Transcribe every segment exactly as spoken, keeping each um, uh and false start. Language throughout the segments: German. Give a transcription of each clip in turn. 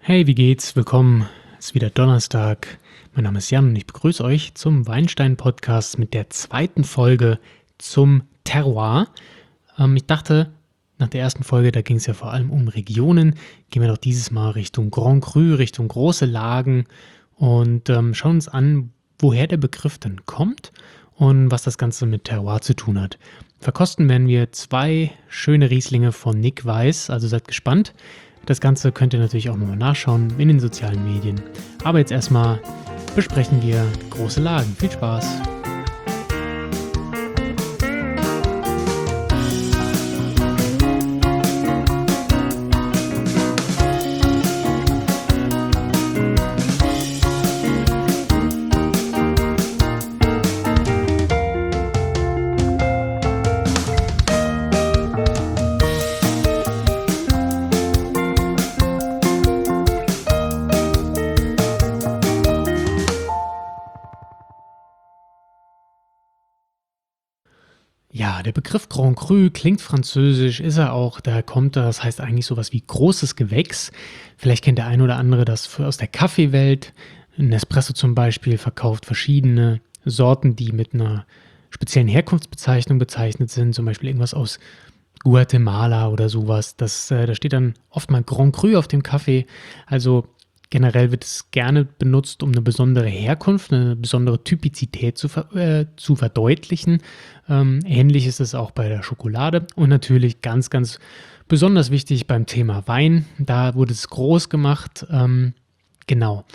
Hey, wie geht's? Willkommen. Es ist wieder Donnerstag. Mein Name ist Jan und ich begrüße euch zum Weinstein-Podcast mit der zweiten Folge zum Terroir. Ähm, ich dachte, nach der ersten Folge, da ging es ja vor allem um Regionen, gehen wir doch dieses Mal Richtung Grand Cru, Richtung große Lagen und ähm, schauen uns an, woher der Begriff denn kommt und was das Ganze mit Terroir zu tun hat. Verkosten werden wir zwei schöne Rieslinge von Nick Weiß, also seid gespannt. Das Ganze könnt ihr natürlich auch nochmal nachschauen in den sozialen Medien. Aber jetzt erstmal besprechen wir große Lagen. Viel Spaß! Ja, der Begriff Grand Cru klingt französisch, ist er auch, daher kommt er, das heißt eigentlich sowas wie großes Gewächs. Vielleicht kennt der ein oder andere das aus der Kaffeewelt. Nespresso zum Beispiel verkauft verschiedene Sorten, die mit einer speziellen Herkunftsbezeichnung bezeichnet sind, zum Beispiel irgendwas aus Guatemala oder sowas. Das, äh, da steht dann oft mal Grand Cru auf dem Kaffee, also generell wird es gerne benutzt, um eine besondere Herkunft, eine besondere Typizität zu, ver äh, zu verdeutlichen. Ähm, ähnlich ist es auch bei der Schokolade und natürlich ganz, ganz besonders wichtig beim Thema Wein. Da wurde es groß gemacht. Ähm, genau.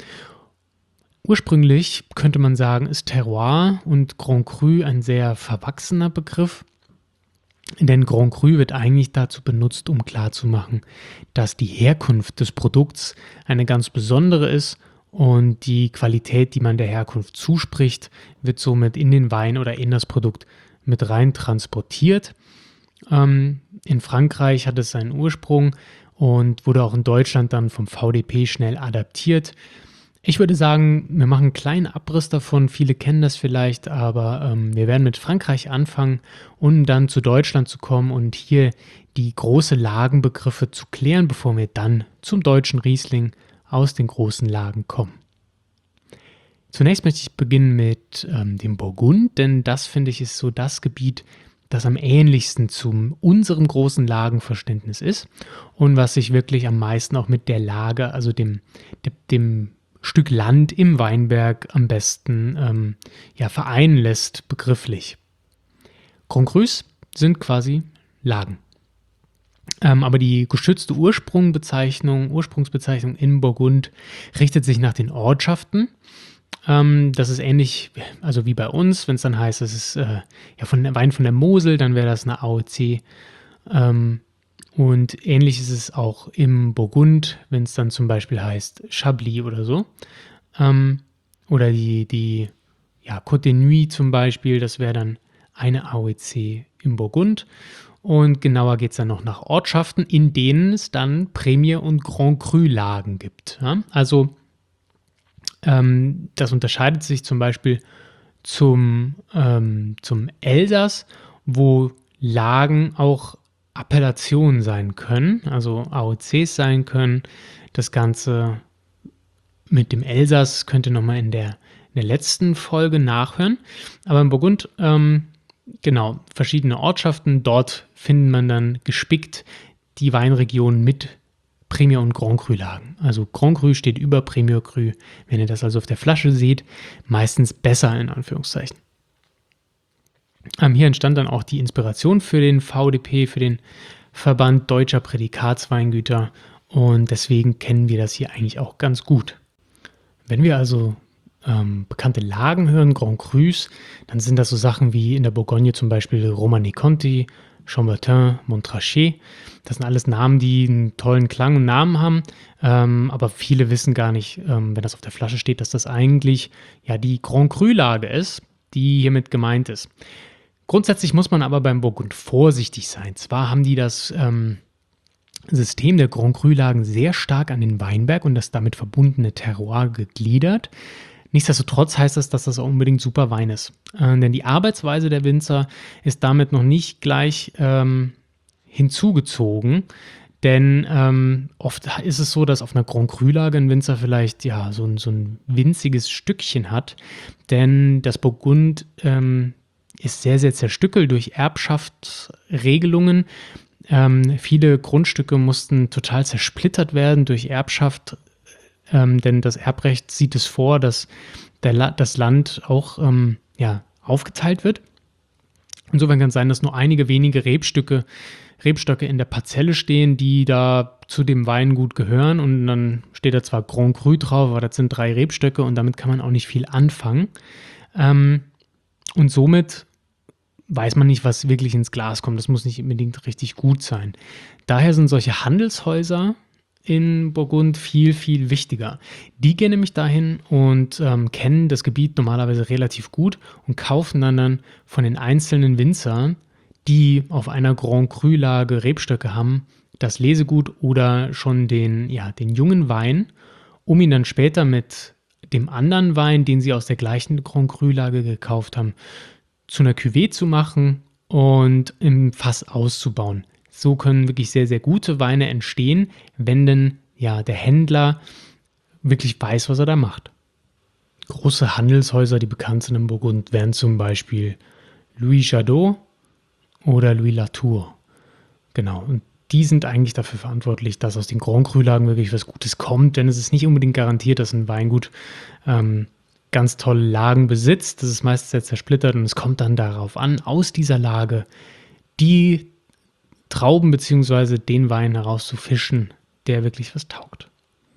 Ursprünglich könnte man sagen, ist Terroir und Grand Cru ein sehr verwachsener Begriff. Denn Grand Cru wird eigentlich dazu benutzt, um klarzumachen, dass die Herkunft des Produkts eine ganz besondere ist und die Qualität, die man der Herkunft zuspricht, wird somit in den Wein oder in das Produkt mit rein transportiert. Ähm, in Frankreich hat es seinen Ursprung und wurde auch in Deutschland dann vom V D P schnell adaptiert. Ich würde sagen, wir machen einen kleinen Abriss davon. Viele kennen das vielleicht, aber ähm, wir werden mit Frankreich anfangen, um dann zu Deutschland zu kommen und hier die große Lagenbegriffe zu klären, bevor wir dann zum deutschen Riesling aus den großen Lagen kommen. Zunächst möchte ich beginnen mit ähm, dem Burgund, denn das, finde ich, ist so das Gebiet, das am ähnlichsten zu unserem großen Lagenverständnis ist und was sich wirklich am meisten auch mit der Lage, also dem, dem, dem Stück Land im Weinberg am besten ähm, ja, vereinen lässt, begrifflich. Grand Crus sind quasi Lagen. Ähm, aber die geschützte Ursprungbezeichnung, Ursprungsbezeichnung in Burgund richtet sich nach den Ortschaften. Ähm, das ist ähnlich also wie bei uns, wenn es dann heißt, es ist äh, ja, von der Wein von der Mosel, dann wäre das eine A O C. Ähm, Und ähnlich ist es auch im Burgund, wenn es dann zum Beispiel heißt Chablis oder so. Ähm, oder die, die ja, Côte de Nuits zum Beispiel, das wäre dann eine A O C im Burgund. Und genauer geht es dann noch nach Ortschaften, in denen es dann Premier- und Grand Cru-Lagen gibt. Ja? Also ähm, das unterscheidet sich zum Beispiel zum, ähm, zum Elsass, wo Lagen auch Appellationen sein können, also A O Cs sein können. Das Ganze mit dem Elsass könnt ihr nochmal in der, in der letzten Folge nachhören. Aber im Burgund, ähm, genau, verschiedene Ortschaften. Dort findet man dann gespickt die Weinregionen mit Premier- und Grand Cru-Lagen. Also Grand Cru steht über Premier Cru. Wenn ihr das also auf der Flasche seht, meistens besser in Anführungszeichen. Ähm, hier entstand dann auch die Inspiration für den V D P, für den Verband Deutscher Prädikatsweingüter und deswegen kennen wir das hier eigentlich auch ganz gut. Wenn wir also ähm, bekannte Lagen hören, Grand Crus, dann sind das so Sachen wie in der Bourgogne zum Beispiel Romanée-Conti, Chambertin, Montrachet. Das sind alles Namen, die einen tollen Klang und Namen haben, ähm, aber viele wissen gar nicht, ähm, wenn das auf der Flasche steht, dass das eigentlich ja die Grand Cru-Lage ist, die hiermit gemeint ist. Grundsätzlich muss man aber beim Burgund vorsichtig sein. Zwar haben die das ähm, System der Grand Cru-Lagen sehr stark an den Weinberg und das damit verbundene Terroir gegliedert. Nichtsdestotrotz heißt das, dass das auch unbedingt super Wein ist. Äh, denn die Arbeitsweise der Winzer ist damit noch nicht gleich ähm, hinzugezogen. Denn ähm, oft ist es so, dass auf einer Grand Cru-Lage ein Winzer vielleicht ja so ein, so ein winziges Stückchen hat. Denn das Burgund ähm, ist sehr, sehr zerstückelt durch Erbschaftsregelungen. Ähm, viele Grundstücke mussten total zersplittert werden durch Erbschaft, ähm, denn das Erbrecht sieht es vor, dass der La- das Land auch ähm, ja, aufgeteilt wird. Insofern kann es sein, dass nur einige wenige Rebstücke, Rebstöcke in der Parzelle stehen, die da zu dem Weingut gehören. Und dann steht da zwar Grand Cru drauf, aber das sind drei Rebstöcke und damit kann man auch nicht viel anfangen. Ähm, und somit weiß man nicht, was wirklich ins Glas kommt. Das muss nicht unbedingt richtig gut sein. Daher sind solche Handelshäuser in Burgund viel, viel wichtiger. Die gehen nämlich dahin und ähm, kennen das Gebiet normalerweise relativ gut und kaufen dann, dann von den einzelnen Winzern, die auf einer Grand Cru-Lage Rebstöcke haben, das Lesegut oder schon den, ja, den jungen Wein, um ihn dann später mit dem anderen Wein, den sie aus der gleichen Grand Cru-Lage gekauft haben, zu einer Cuvée zu machen und im Fass auszubauen. So können wirklich sehr, sehr gute Weine entstehen, wenn denn ja, der Händler wirklich weiß, was er da macht. Große Handelshäuser, die bekannt sind im Burgund, wären zum Beispiel Louis Jadot oder Louis Latour. Genau, und die sind eigentlich dafür verantwortlich, dass aus den Grand Cru-Lagen wirklich was Gutes kommt, denn es ist nicht unbedingt garantiert, dass ein Weingut ähm, ganz tolle Lagen besitzt. Das ist meistens sehr zersplittert und es kommt dann darauf an, aus dieser Lage die Trauben bzw. den Wein herauszufischen, der wirklich was taugt.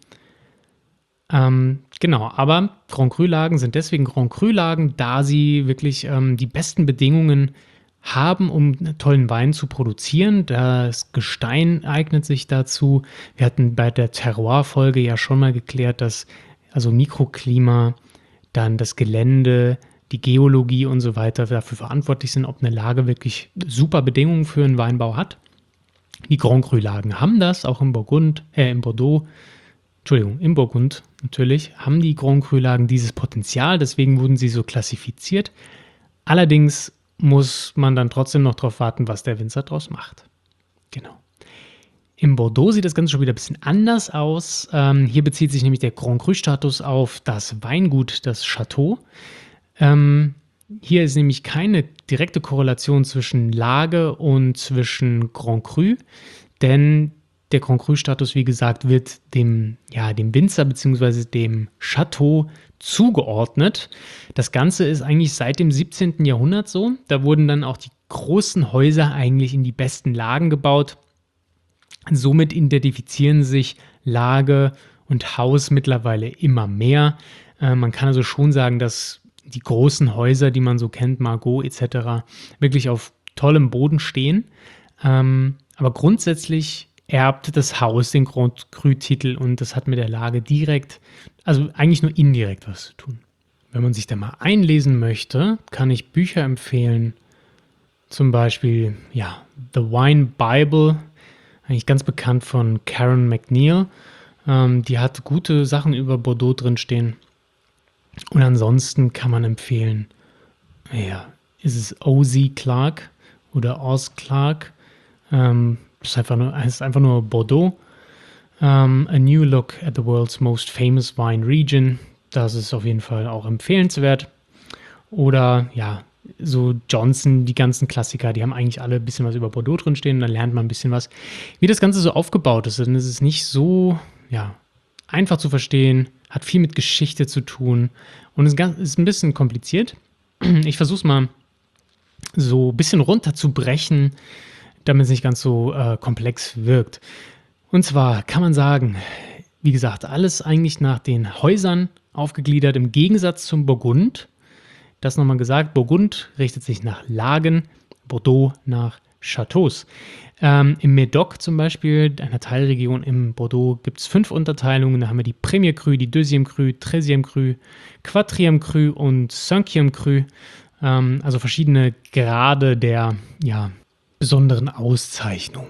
Ähm, genau, aber Grand Cru-Lagen sind deswegen Grand Cru-Lagen, da sie wirklich ähm, die besten Bedingungen haben, um einen tollen Wein zu produzieren. Das Gestein eignet sich dazu. Wir hatten bei der Terroir-Folge ja schon mal geklärt, dass also Mikroklima, dann das Gelände, die Geologie und so weiter dafür verantwortlich sind, ob eine Lage wirklich super Bedingungen für einen Weinbau hat. Die Grand Cru-Lagen haben das, auch im Burgund, äh, im Bordeaux, Entschuldigung, im Burgund natürlich, haben die Grand Cru-Lagen dieses Potenzial, deswegen wurden sie so klassifiziert. Allerdings muss man dann trotzdem noch darauf warten, was der Winzer daraus macht. Genau. Im Bordeaux sieht das Ganze schon wieder ein bisschen anders aus. Ähm, hier bezieht sich nämlich der Grand Cru-Status auf das Weingut, das Château. Ähm, hier ist nämlich keine direkte Korrelation zwischen Lage und zwischen Grand Cru, denn der Grand Cru-Status, wie gesagt, wird dem, ja, dem Winzer bzw. dem Château zugeordnet. Das Ganze ist eigentlich seit dem siebzehnten Jahrhundert so. Da wurden dann auch die großen Häuser eigentlich in die besten Lagen gebaut. Somit identifizieren sich Lage und Haus mittlerweile immer mehr. Äh, man kann also schon sagen, dass die großen Häuser, die man so kennt, Margaux et cetera, wirklich auf tollem Boden stehen. Ähm, aber grundsätzlich erbt das Haus den Grand Cru-Titel und das hat mit der Lage direkt, also eigentlich nur indirekt was zu tun. Wenn man sich da mal einlesen möchte, kann ich Bücher empfehlen. Zum Beispiel, ja, The Wine Bible, eigentlich ganz bekannt von Karen McNeil. Ähm, die hat gute Sachen über Bordeaux drinstehen. Und ansonsten kann man empfehlen, ja, ist es O Z Clarke oder Oz Clarke. Ähm, das ist einfach nur, heißt einfach nur Bordeaux. Um, a New Look at the World's Most Famous Wine Region. Das ist auf jeden Fall auch empfehlenswert. Oder ja, so Johnson, die ganzen Klassiker, die haben eigentlich alle ein bisschen was über Bordeaux drinstehen. Dann lernt man ein bisschen was, wie das Ganze so aufgebaut ist. Denn es ist nicht so ja, einfach zu verstehen, hat viel mit Geschichte zu tun und es ist ein bisschen kompliziert. Ich versuche es mal so ein bisschen runterzubrechen, damit es nicht ganz so äh, komplex wirkt. Und zwar kann man sagen, wie gesagt, alles eigentlich nach den Häusern aufgegliedert, im Gegensatz zum Burgund. Das nochmal gesagt, Burgund richtet sich nach Lagen, Bordeaux nach Châteaus. Ähm, Im Médoc zum Beispiel, einer Teilregion im Bordeaux, gibt es fünf Unterteilungen. Da haben wir die Premier Cru, die Deuxième Cru, Treizième Cru, Quatrième Cru und Cinquième Cru. Ähm, also verschiedene Grade der ja, besonderen Auszeichnung.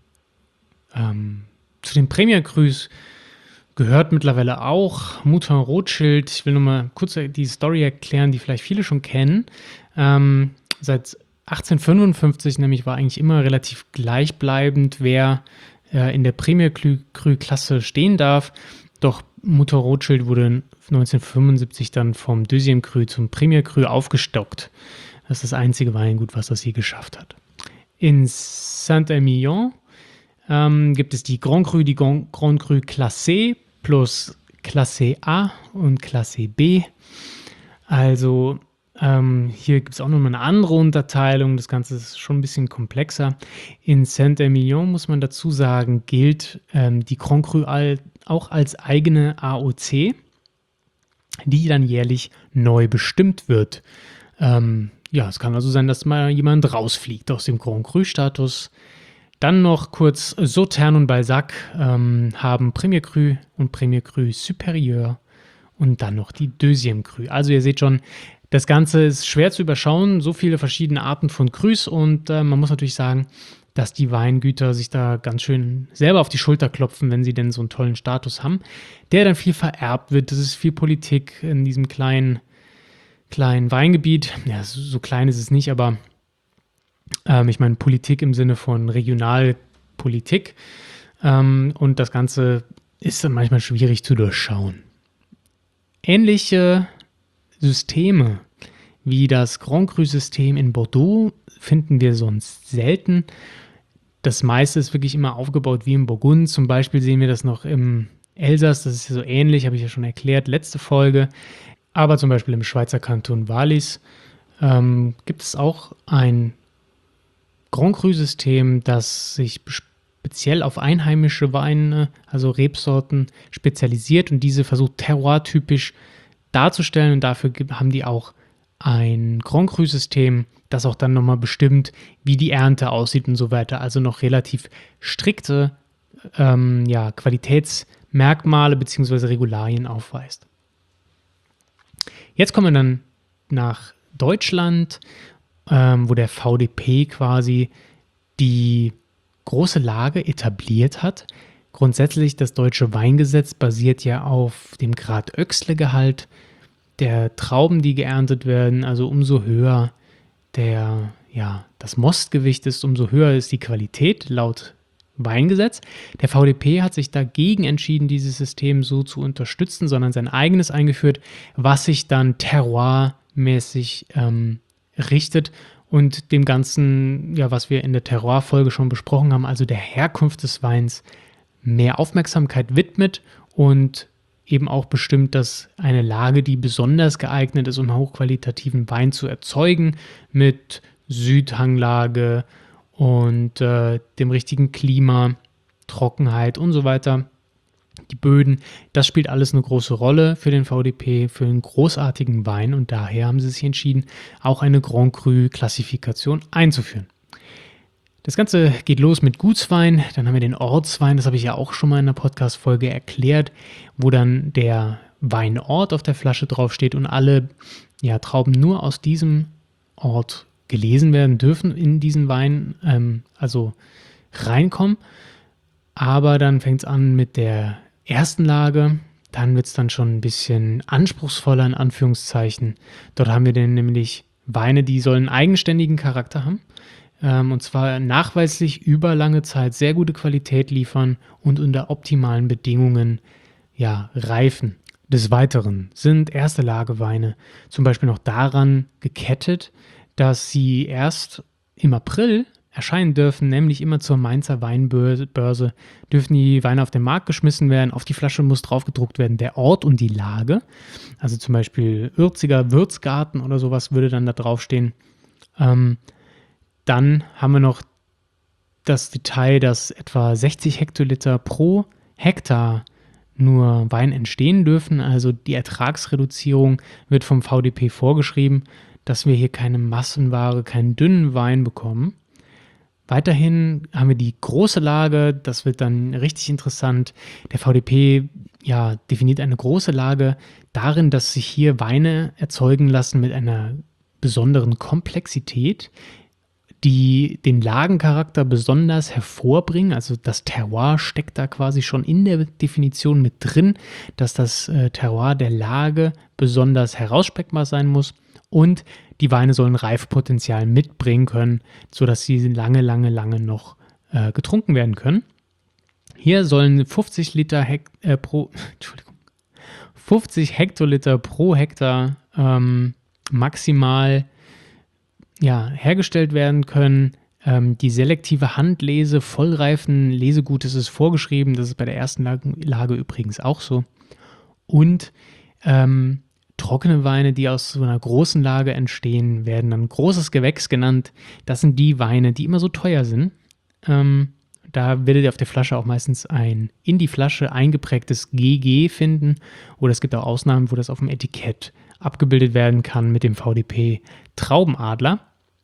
Ähm, zu den Premier Crus gehört mittlerweile auch Mouton Rothschild. Ich will nur mal kurz die Story erklären, die vielleicht viele schon kennen. Ähm, seit achtzehnhundertfünfundfünfzig nämlich war eigentlich immer relativ gleichbleibend, wer äh, in der Premier Cru Klasse stehen darf. Doch Mutter Rothschild wurde neunzehnhundertfünfundsiebzig dann vom Deuxième Cru zum Premier Cru aufgestockt. Das ist das einzige Weingut, was das hier geschafft hat. In Saint-Emilion ähm, gibt es die Grand Cru, die Grand, Grand Cru Classé plus Classé A und Classé B. Also ähm, hier gibt es auch nochmal eine andere Unterteilung. Das Ganze ist schon ein bisschen komplexer. In Saint-Emilion, muss man dazu sagen, gilt ähm, die Grand Cru all, auch als eigene A O C, die dann jährlich neu bestimmt wird. Ähm, ja, es kann also sein, dass mal jemand rausfliegt aus dem Grand Cru-Status. Dann noch kurz Sauternes und Balzac ähm, haben Premier Cru und Premier Cru Supérieur und dann noch die Deuxième Cru. Also ihr seht schon, das Ganze ist schwer zu überschauen, so viele verschiedene Arten von Crus und äh, man muss natürlich sagen, dass die Weingüter sich da ganz schön selber auf die Schulter klopfen, wenn sie denn so einen tollen Status haben, der dann viel vererbt wird. Das ist viel Politik in diesem kleinen, kleinen Weingebiet. Ja, so, so klein ist es nicht, aber ähm, ich meine Politik im Sinne von Regionalpolitik. Ähm, und das Ganze ist dann manchmal schwierig zu durchschauen. Ähnliche Systeme wie das Grand Cru-System in Bordeaux finden wir sonst selten. Das meiste ist wirklich immer aufgebaut wie im Burgund. Zum Beispiel sehen wir das noch im Elsass, das ist ja so ähnlich, habe ich ja schon erklärt, letzte Folge. Aber zum Beispiel im Schweizer Kanton Wallis ähm, gibt es auch ein Grand Cru-System, das sich speziell auf einheimische Weine, also Rebsorten, spezialisiert und diese versucht terroir-typisch darzustellen. Und dafür haben die auch ein Grand Cru-System, das auch dann nochmal bestimmt, wie die Ernte aussieht und so weiter. Also noch relativ strikte ähm, ja, Qualitätsmerkmale bzw. Regularien aufweist. Jetzt kommen wir dann nach Deutschland, ähm, wo der V D P quasi die große Lage etabliert hat. Grundsätzlich, das deutsche Weingesetz basiert ja auf dem Grad Oechsle-Gehalt der Trauben, die geerntet werden. Also umso höher der, ja, das Mostgewicht ist, umso höher ist die Qualität laut Weingesetz. Der V D P hat sich dagegen entschieden, dieses System so zu unterstützen, sondern sein eigenes eingeführt, was sich dann terroirmäßig ähm, richtet und dem Ganzen, ja, was wir in der Terroir-Folge schon besprochen haben, also der Herkunft des Weins, mehr Aufmerksamkeit widmet und eben auch bestimmt, dass eine Lage, die besonders geeignet ist, um hochqualitativen Wein zu erzeugen, mit Südhanglage und äh, dem richtigen Klima, Trockenheit und so weiter, die Böden, das spielt alles eine große Rolle für den V D P, für einen großartigen Wein und daher haben sie sich entschieden, auch eine Grand Cru-Klassifikation einzuführen. Das Ganze geht los mit Gutswein, dann haben wir den Ortswein, das habe ich ja auch schon mal in der Podcast-Folge erklärt, wo dann der Weinort auf der Flasche draufsteht und alle ja, Trauben nur aus diesem Ort gelesen werden dürfen in diesen Wein, ähm, also reinkommen. Aber dann fängt es an mit der ersten Lage, dann wird es dann schon ein bisschen anspruchsvoller in Anführungszeichen. Dort haben wir dann nämlich Weine, die sollen einen eigenständigen Charakter haben. Und zwar nachweislich über lange Zeit sehr gute Qualität liefern und unter optimalen Bedingungen ja, reifen. Des Weiteren sind erste Lageweine zum Beispiel noch daran gekettet, dass sie erst im April erscheinen dürfen, nämlich immer zur Mainzer Weinbörse dürfen die Weine auf den Markt geschmissen werden. Auf die Flasche muss drauf gedruckt werden der Ort und die Lage. Also zum Beispiel Ürziger Würzgarten oder sowas würde dann da draufstehen. Ähm, Dann haben wir noch das Detail, dass etwa sechzig Hektoliter pro Hektar nur Wein entstehen dürfen. Also die Ertragsreduzierung wird vom V D P vorgeschrieben, dass wir hier keine Massenware, keinen dünnen Wein bekommen. Weiterhin haben wir die große Lage, das wird dann richtig interessant. Der V D P ja, definiert eine große Lage darin, dass sich hier Weine erzeugen lassen mit einer besonderen Komplexität, die den Lagencharakter besonders hervorbringen. Also das Terroir steckt da quasi schon in der Definition mit drin, dass das äh, Terroir der Lage besonders heraussprechbar sein muss und die Weine sollen Reifpotenzial mitbringen können, sodass sie lange, lange, lange noch äh, getrunken werden können. Hier sollen fünfzig Liter Hekt äh, pro, Entschuldigung, fünfzig Hektoliter pro Hektar ähm, maximal ja, hergestellt werden können. Ähm, die selektive Handlese vollreifen Lesegutes ist vorgeschrieben. Das ist bei der ersten Lage, Lage übrigens auch so. Und ähm, trockene Weine, die aus so einer großen Lage entstehen, werden dann großes Gewächs genannt. Das sind die Weine, die immer so teuer sind. Ähm, Da werdet ihr auf der Flasche auch meistens ein in die Flasche eingeprägtes G G finden. Oder es gibt auch Ausnahmen, wo das auf dem Etikett abgebildet werden kann mit dem V D P Traubenadler.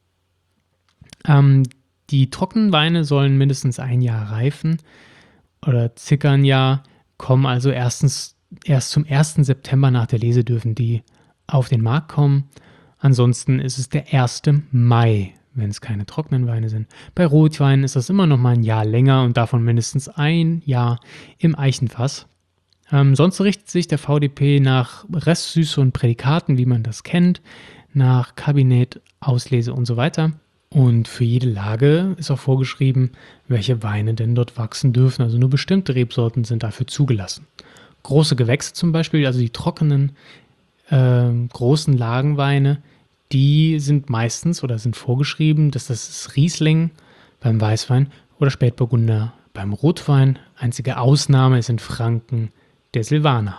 Ähm, die trockenen Weine sollen mindestens ein Jahr reifen oder circa ein Jahr, kommen also erstens erst zum ersten September nach der Lese dürfen die auf den Markt kommen. Ansonsten ist es der erste Mai, wenn es keine trockenen Weine sind. Bei Rotweinen ist das immer noch mal ein Jahr länger und davon mindestens ein Jahr im Eichenfass. Ähm, sonst richtet sich der V D P nach Restsüße und Prädikaten, wie man das kennt, nach Kabinett, Auslese und so weiter. Und für jede Lage ist auch vorgeschrieben, welche Weine denn dort wachsen dürfen. Also nur bestimmte Rebsorten sind dafür zugelassen. Große Gewächse zum Beispiel, also die trockenen, äh, großen Lagenweine, die sind meistens oder sind vorgeschrieben, dass das ist Riesling beim Weißwein oder Spätburgunder beim Rotwein. Einzige Ausnahme ist in Franken der Silvaner.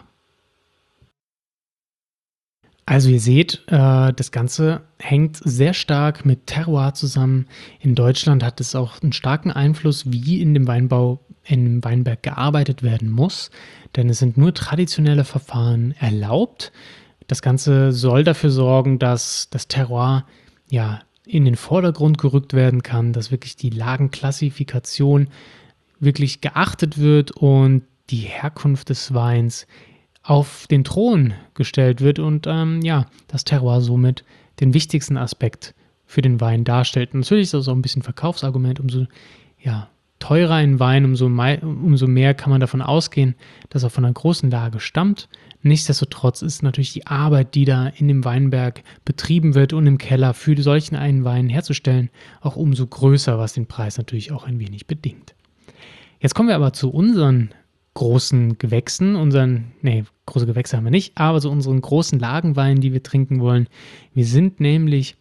Also ihr seht, äh, das Ganze hängt sehr stark mit Terroir zusammen. In Deutschland hat es auch einen starken Einfluss, wie in dem Weinbau, in dem Weinberg gearbeitet werden muss. Denn es sind nur traditionelle Verfahren erlaubt. Das Ganze soll dafür sorgen, dass das Terroir ja, in den Vordergrund gerückt werden kann, dass wirklich die Lagenklassifikation wirklich geachtet wird und die Herkunft des Weins auf den Thron gestellt wird und ähm, ja, das Terroir somit den wichtigsten Aspekt für den Wein darstellt. Natürlich ist das auch ein bisschen Verkaufsargument, umso ja, teurer ein Wein, umso, mei- umso mehr kann man davon ausgehen, dass er von einer großen Lage stammt. Nichtsdestotrotz ist natürlich die Arbeit, die da in dem Weinberg betrieben wird und im Keller für solchen einen Wein herzustellen, auch umso größer, was den Preis natürlich auch ein wenig bedingt. Jetzt kommen wir aber zu unseren großen Gewächsen, unseren, nee, große Gewächse haben wir nicht, aber zu unseren großen Lagenweinen, die wir trinken wollen. Wir sind nämlich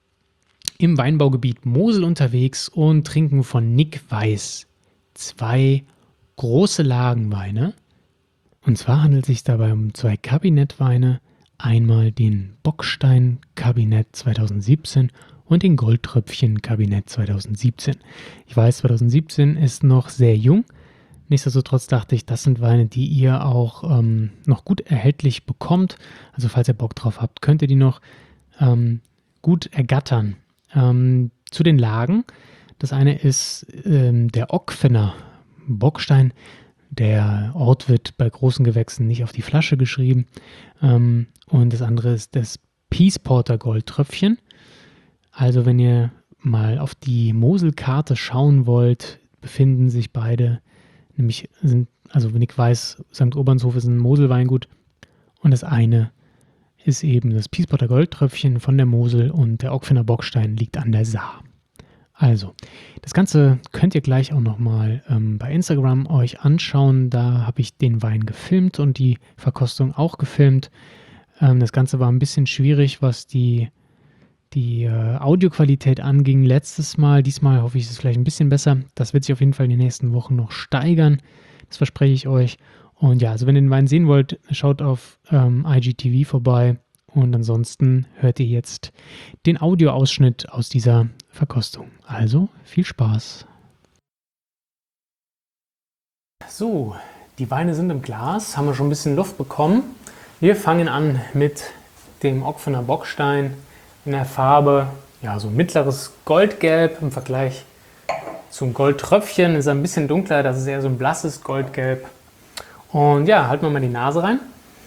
im Weinbaugebiet Mosel unterwegs und trinken von Nick Weiß zwei große Lagenweine. Und zwar handelt es sich dabei um zwei Kabinettweine, einmal den Bockstein Kabinett zweitausendsiebzehn und den Goldtröpfchen Kabinett zweitausendsiebzehn. Ich weiß, zweitausendsiebzehn ist noch sehr jung. Nichtsdestotrotz dachte ich, das sind Weine, die ihr auch ähm, noch gut erhältlich bekommt. Also falls ihr Bock drauf habt, könnt ihr die noch ähm, gut ergattern. Ähm, zu den Lagen. Das eine ist ähm, der Ockfener Bockstein. Der Ort wird bei großen Gewächsen nicht auf die Flasche geschrieben. Ähm, und das andere ist das Peace Porter Goldtröpfchen. Also wenn ihr mal auf die Moselkarte schauen wollt, befinden sich beide, nämlich sind, also wenn ich weiß, Sankt Obernshof ist ein Moselweingut und das eine ist eben das Peace Porter Goldtröpfchen von der Mosel und der Ockfener Bockstein liegt an der Saar. Also, das Ganze könnt ihr gleich auch nochmal ähm, bei Instagram euch anschauen. Da habe ich den Wein gefilmt und die Verkostung auch gefilmt. Ähm, das Ganze war ein bisschen schwierig, was die, die äh, Audioqualität anging letztes Mal. Diesmal hoffe ich, es ist vielleicht ein bisschen besser. Das wird sich auf jeden Fall in den nächsten Wochen noch steigern. Das verspreche ich euch. Und ja, also wenn ihr den Wein sehen wollt, schaut auf ähm, I G T V vorbei. Und ansonsten hört ihr jetzt den Audioausschnitt aus dieser Verkostung. Also viel Spaß. So, die Weine sind im Glas, haben wir schon ein bisschen Luft bekommen. Wir fangen an mit dem Ockfener Bockstein in der Farbe, ja, so mittleres Goldgelb im Vergleich zum Goldtröpfchen. Ist ein bisschen dunkler, das ist eher so ein blasses Goldgelb. Und ja, halten wir mal die Nase rein.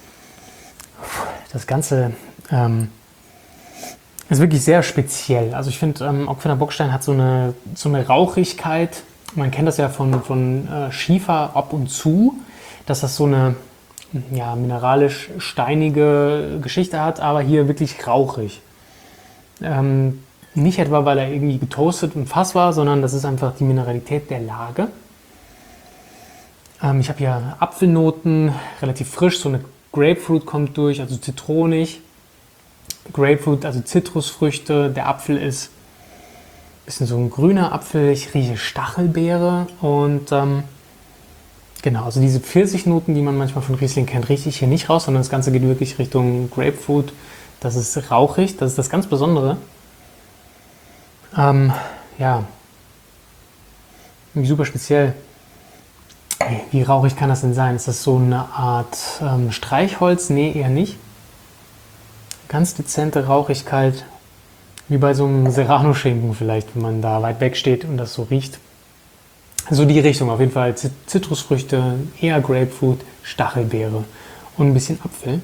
Das Ganze ähm, ist wirklich sehr speziell. Also ich finde, ähm, Ockfener Bockstein hat so eine, so eine Rauchigkeit. Man kennt das ja von, von äh, Schiefer ab und zu, dass das so eine ja, mineralisch-steinige Geschichte hat, aber hier wirklich rauchig. Ähm, nicht etwa, weil er irgendwie getoastet im Fass war, sondern das ist einfach die Mineralität der Lage. Ähm, ich habe hier Apfelnoten, relativ frisch, so eine Grapefruit kommt durch, also zitronig. Grapefruit, also Zitrusfrüchte. Der Apfel ist ein bisschen so ein grüner Apfel. Ich rieche Stachelbeere und ähm, genau, also diese Pfirsichnoten, die man manchmal von Riesling kennt, rieche ich hier nicht raus, sondern das Ganze geht wirklich Richtung Grapefruit. Das ist rauchig, das ist das ganz Besondere. Ähm, ja, super speziell. Wie rauchig kann das denn sein? Ist das so eine Art ähm, Streichholz? Nee, eher nicht. Ganz dezente Rauchigkeit, wie bei so einem Serrano-Schinken vielleicht, wenn man da weit weg steht und das so riecht. So die Richtung, auf jeden Fall Zitrusfrüchte, eher Grapefruit, Stachelbeere und ein bisschen Apfel.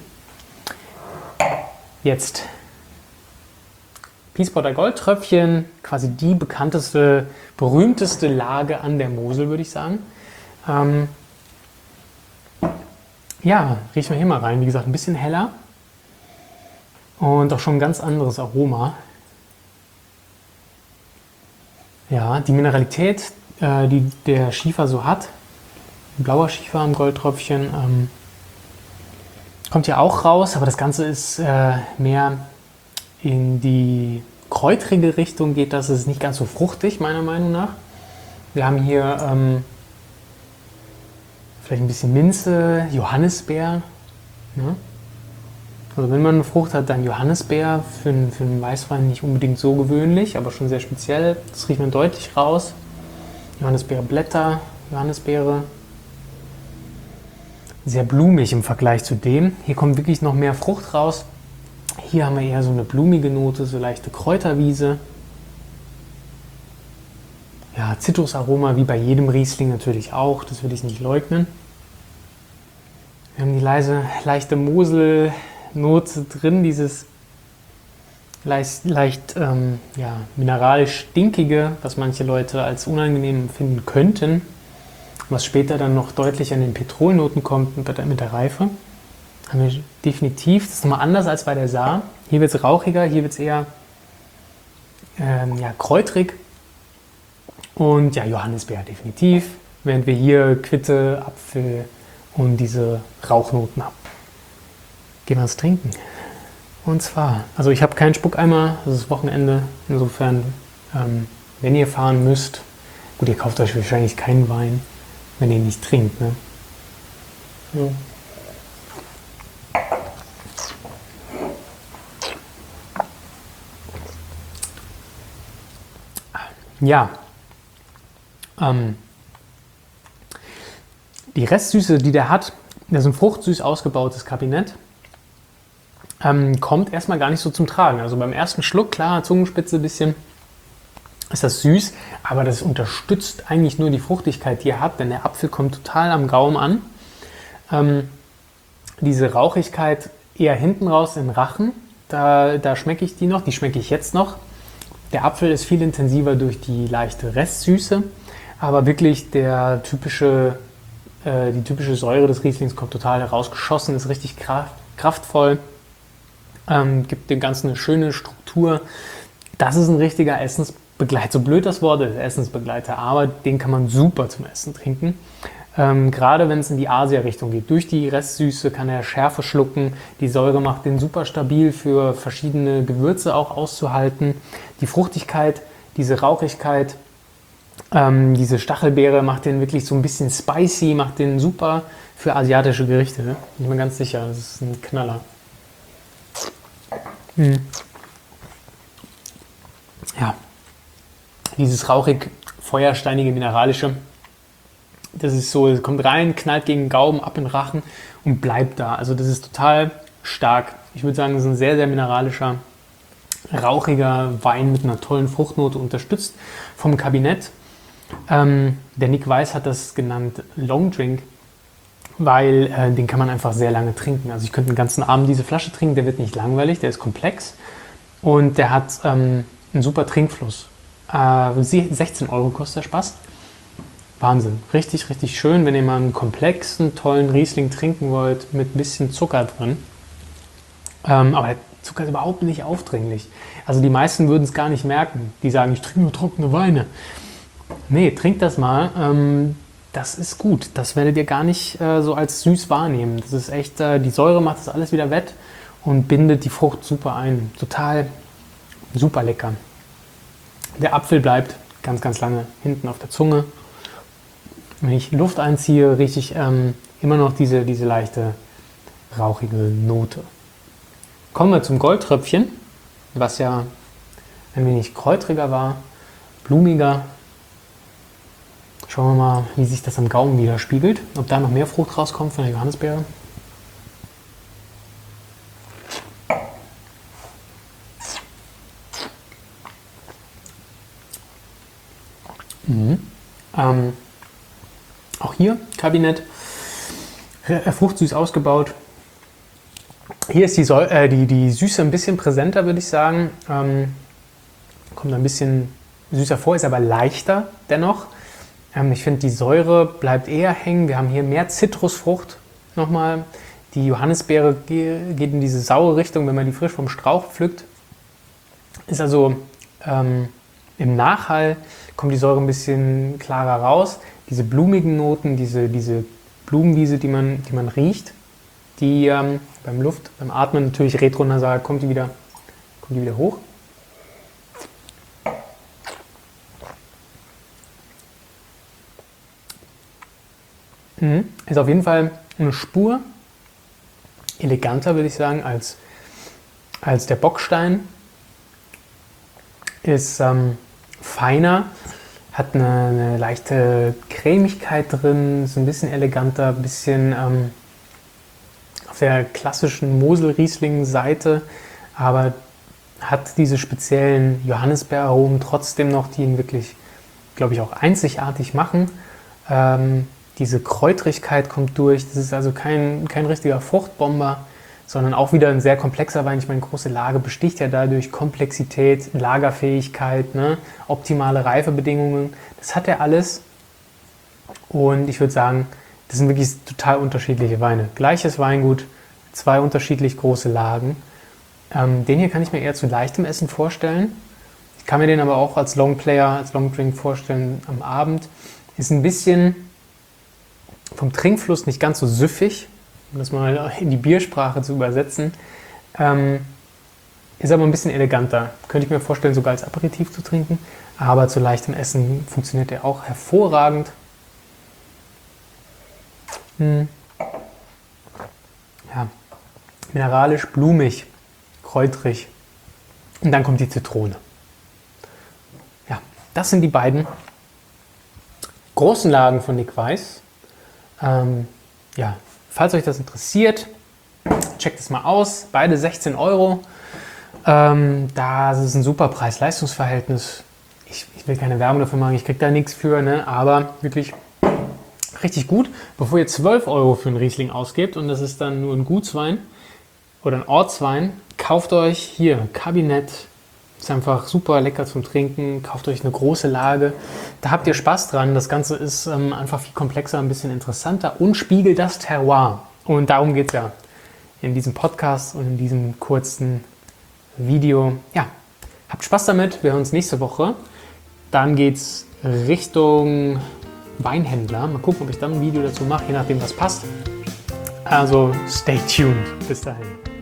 Jetzt Piespotter Goldtröpfchen, quasi die bekannteste, berühmteste Lage an der Mosel, würde ich sagen. Ähm ja, riechen wir hier mal rein. Wie gesagt, ein bisschen heller und auch schon ein ganz anderes Aroma. Ja, die Mineralität, äh, die der Schiefer so hat, blauer Schiefer am Goldtröpfchen, ähm, kommt ja auch raus, aber das Ganze ist äh, mehr in die kräutrige Richtung geht das. Es ist nicht ganz so fruchtig, meiner Meinung nach. Wir haben hier ähm, vielleicht ein bisschen Minze, Johannisbeer. Ne? Also wenn man eine Frucht hat, dann Johannisbeer. Für, einen- für einen Weißwein nicht unbedingt so gewöhnlich, aber schon sehr speziell. Das riecht man deutlich raus. Johannisbeerblätter, Johannisbeere. Sehr blumig im Vergleich zu dem. Hier kommt wirklich noch mehr Frucht raus. Hier haben wir eher so eine blumige Note, so leichte Kräuterwiese. Ja, Zitrusaroma wie bei jedem Riesling natürlich auch, das will ich nicht leugnen. Wir haben die leise, leichte Moselnote drin, dieses leicht, leicht ähm, ja, mineralisch stinkige, was manche Leute als unangenehm empfinden könnten, was später dann noch deutlich an den Petrolnoten kommt mit der, mit der Reife. Haben wir definitiv, das ist nochmal anders als bei der Saar. Hier wird es rauchiger, hier wird es eher ähm, ja, kräutrig und ja, Johannisbeer definitiv, während wir hier Quitte, Apfel und diese Rauchnoten haben. Gehen wir ins Trinken. Und zwar, also ich habe keinen Spuckeimer, das ist Wochenende, insofern, ähm, wenn ihr fahren müsst, gut, ihr kauft euch wahrscheinlich keinen Wein, wenn ihr nicht trinkt, ne? Ja. Ja, ähm, die Restsüße, die der hat, das ist ein fruchtsüß ausgebautes Kabinett, ähm, kommt erstmal gar nicht so zum Tragen. Also beim ersten Schluck, klar, Zungenspitze ein bisschen, ist das süß, aber das unterstützt eigentlich nur die Fruchtigkeit, die er hat, denn der Apfel kommt total am Gaumen an. Ähm, diese Rauchigkeit eher hinten raus im Rachen, da, da schmecke ich die noch, die schmecke ich jetzt noch. Der Apfel ist viel intensiver durch die leichte Restsüße, aber wirklich der typische, äh, die typische Säure des Rieslings kommt total herausgeschossen, ist richtig kraft, kraftvoll, ähm, gibt dem Ganzen eine schöne Struktur. Das ist ein richtiger Essensbegleiter, so blöd das Wort ist, Essensbegleiter, aber den kann man super zum Essen trinken. Ähm, gerade wenn es in die Asia-Richtung geht. Durch die Restsüße kann er Schärfe schlucken. Die Säure macht den super stabil für verschiedene Gewürze auch auszuhalten. Die Fruchtigkeit, diese Rauchigkeit, ähm, diese Stachelbeere macht den wirklich so ein bisschen spicy, macht den super für asiatische Gerichte. Ne? Bin ich mir ganz sicher, das ist ein Knaller. Hm. Ja, dieses rauchig, feuersteinige, mineralische. Das ist so, es kommt rein, knallt gegen den Gaumen, ab in den Rachen und bleibt da. Also das ist total stark. Ich würde sagen, das ist ein sehr, sehr mineralischer, rauchiger Wein mit einer tollen Fruchtnote, unterstützt vom Kabinett. Ähm, der Nick Weiss hat das genannt Long Drink, weil äh, den kann man einfach sehr lange trinken. Also ich könnte den ganzen Abend diese Flasche trinken, der wird nicht langweilig, der ist komplex und der hat ähm, einen super Trinkfluss. Äh, sechzehn Euro kostet der Spaß. Wahnsinn, richtig, richtig schön, wenn ihr mal einen komplexen, tollen Riesling trinken wollt mit ein bisschen Zucker drin. Ähm, aber der Zucker ist überhaupt nicht aufdringlich. Also die meisten würden es gar nicht merken. Die sagen, ich trinke nur trockene Weine. Nee, trinkt das mal. Ähm, das ist gut. Das werdet ihr gar nicht äh, so als süß wahrnehmen. Das ist echt, äh, die Säure macht das alles wieder wett und bindet die Frucht super ein. Total super lecker. Der Apfel bleibt ganz, ganz lange hinten auf der Zunge. Wenn ich Luft einziehe, rieche ich ähm, immer noch diese, diese leichte, rauchige Note. Kommen wir zum Goldtröpfchen, was ja ein wenig kräutriger war, blumiger. Schauen wir mal, wie sich das am Gaumen widerspiegelt. Ob da noch mehr Frucht rauskommt von der Johannisbeere. Mhm. Ähm, auch hier Kabinett, fruchtsüß ausgebaut. Hier ist die, Säu äh, die, die Süße ein bisschen präsenter, würde ich sagen. Ähm, kommt ein bisschen süßer vor, ist aber leichter dennoch. Ähm, ich finde, die Säure bleibt eher hängen. Wir haben hier mehr Zitrusfrucht nochmal. Die Johannisbeere geht in diese saure Richtung, wenn man die frisch vom Strauch pflückt. Ist also ähm, im Nachhall kommt die Säure ein bisschen klarer raus. Diese blumigen Noten, diese, diese Blumenwiese, die man, die man riecht, die ähm, beim Luft, beim Atmen natürlich retronasal kommt die wieder, kommt die wieder hoch. Mhm. Ist auf jeden Fall eine Spur eleganter, würde ich sagen, als, als der Bockstein. Ist ähm, feiner, hat eine, eine leichte Cremigkeit drin, ist ein bisschen eleganter, ein bisschen ähm, auf der klassischen Mosel-Riesling-Seite, aber hat diese speziellen Johannisbeeraromen trotzdem noch, die ihn wirklich, glaube ich, auch einzigartig machen. Ähm, diese Kräutrigkeit kommt durch, das ist also kein, kein richtiger Fruchtbomber, sondern auch wieder ein sehr komplexer Wein. Ich meine, große Lage besticht ja dadurch Komplexität, Lagerfähigkeit, ne? Optimale Reifebedingungen. Das hat er alles. Und ich würde sagen, das sind wirklich total unterschiedliche Weine. Gleiches Weingut, zwei unterschiedlich große Lagen. Ähm, den hier kann ich mir eher zu leichtem Essen vorstellen. Ich kann mir den aber auch als Longplayer, als Longdrink vorstellen am Abend. Ist ein bisschen vom Trinkfluss nicht ganz so süffig, um das mal in die Biersprache zu übersetzen. Ähm, ist aber ein bisschen eleganter. Könnte ich mir vorstellen, sogar als Aperitif zu trinken. Aber zu leichtem Essen funktioniert der auch hervorragend. Hm. Ja, mineralisch, blumig, kräutrig. Und dann kommt die Zitrone. Ja, das sind die beiden großen Lagen von Nick Weiss. Ähm, ja, falls euch das interessiert, checkt es mal aus. Beide sechzehn Euro. Ähm, das ist ein super Preis-Leistungs-Verhältnis. Ich, ich will keine Werbung dafür machen, ich kriege da nichts für, ne? Aber wirklich richtig gut. Bevor ihr zwölf Euro für einen Riesling ausgebt und das ist dann nur ein Gutswein oder ein Ortswein, kauft euch hier Kabinett. Ist einfach super lecker zum Trinken. Kauft euch eine große Lage. Da habt ihr Spaß dran. Das Ganze ist ähm, einfach viel komplexer, ein bisschen interessanter und spiegelt das Terroir. Und darum geht es ja in diesem Podcast und in diesem kurzen Video. Ja, habt Spaß damit. Wir hören uns nächste Woche. Dann geht es Richtung Weinhändler. Mal gucken, ob ich dann ein Video dazu mache, je nachdem, was passt. Also stay tuned. Bis dahin.